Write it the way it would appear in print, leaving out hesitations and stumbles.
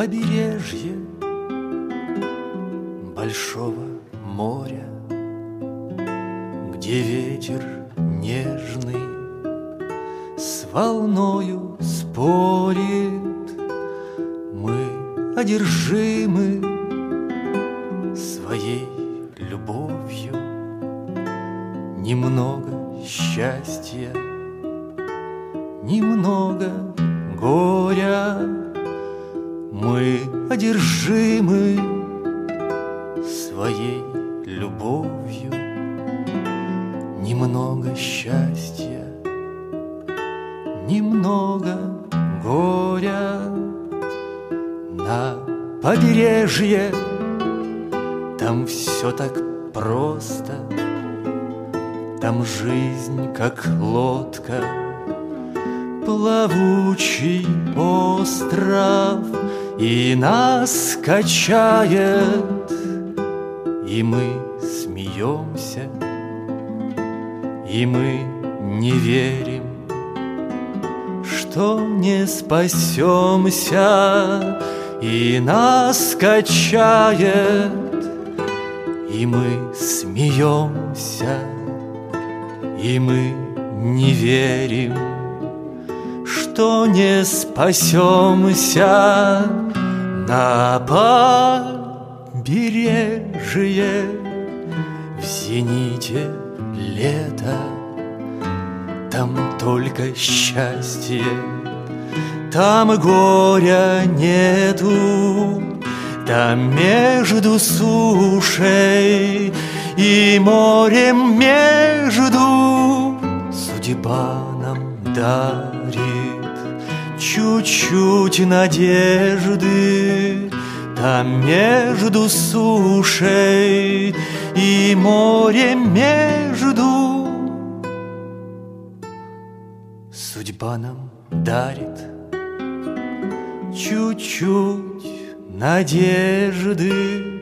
побережье большого моря, где ветер нежный с волною спорит, мы одержимы своей любовью. Немного счастья, немного горя, мы одержимы своей любовью. Немного счастья, немного горя. На побережье там все так просто, там жизнь как лодка, плавучий остров, и нас качает, и мы смеемся, и мы не верим, что не спасемся, и нас качает, и мы смеемся, и мы не верим, что не спасемся. На побережье в зените лето, там только счастье, там горя нету, там между сушей и морем между судьба нам дарит чуть-чуть надежды. Там между сушей и морем между судьба нам дарит чуть-чуть надежды.